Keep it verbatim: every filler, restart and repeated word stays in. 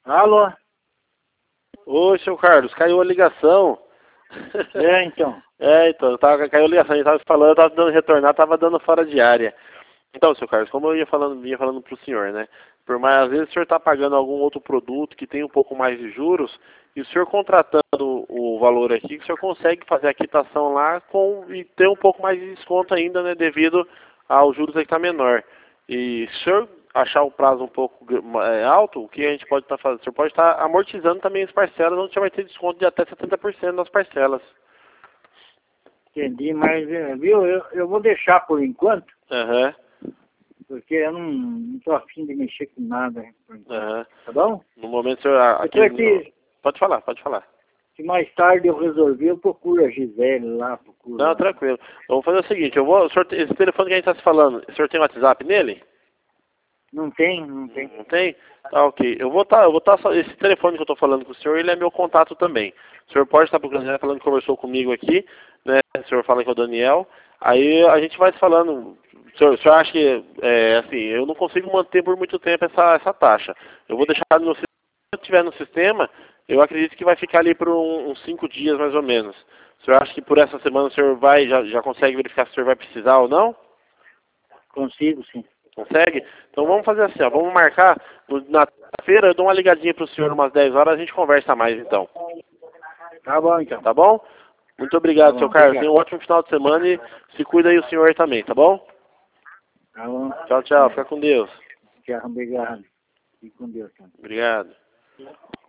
Alô? Oi, seu Carlos, caiu a ligação. É, então. É, então, tava, caiu a ligação, a gente tava falando, eu tava dando retornar, tava dando fora de área. Então, seu Carlos, como eu ia falando, ia falando pro senhor, né? Por mais, às vezes o senhor está pagando algum outro produto que tem um pouco mais de juros, e o senhor contratando o valor aqui, o senhor consegue fazer a quitação lá com, e ter um pouco mais de desconto ainda, né? Devido aos juros aí que tá menor. E se o senhor achar o prazo um pouco é, alto, o que a gente pode estar fazendo? O senhor pode estar amortizando também as parcelas, onde o senhor vai ter desconto de até setenta por cento nas parcelas. Entendi, mas, é, viu, eu, eu vou deixar por enquanto, Aham. porque eu não, não tô afim de mexer com nada, por enquanto. Aham. Tá bom? No momento, o senhor... Aqui, Depois que, no... Pode falar, pode falar. se mais tarde eu resolver, eu procuro a Gisele lá, procuro Não, lá. tranquilo. Vamos fazer o seguinte, eu vou, o senhor, esse telefone que a gente está se falando, o senhor tem WhatsApp nele? Não tem, não tem. Não tem? Tá, ok. Eu vou estar, eu vou estar, esse telefone que eu estou falando com o senhor, ele é meu contato também. O senhor pode estar procurando, já falando que conversou comigo aqui, né? O senhor fala que é o Daniel. Aí a gente vai se falando. O senhor, o senhor acha que, é, assim, eu não consigo manter por muito tempo essa, essa taxa. Eu vou deixar no sistema, se eu estiver no sistema, eu acredito que vai ficar ali por um, uns cinco dias mais ou menos. O senhor acha que por essa semana o senhor vai, já, já consegue verificar se o senhor vai precisar ou não? Consigo, sim. Consegue? Então vamos fazer assim, ó, vamos marcar, no- na feira eu dou uma ligadinha pro senhor umas dez horas, a gente conversa mais então. Tá bom, então. Tá bom? Muito Tá obrigado, bom, seu Carlos. Tenha obrigado. um ótimo final de semana e se cuida aí o senhor também, tá bom? Tá bom. Tchau, tchau. Fica com Deus. Tchau, obrigado. Fique com Deus, então. Obrigado.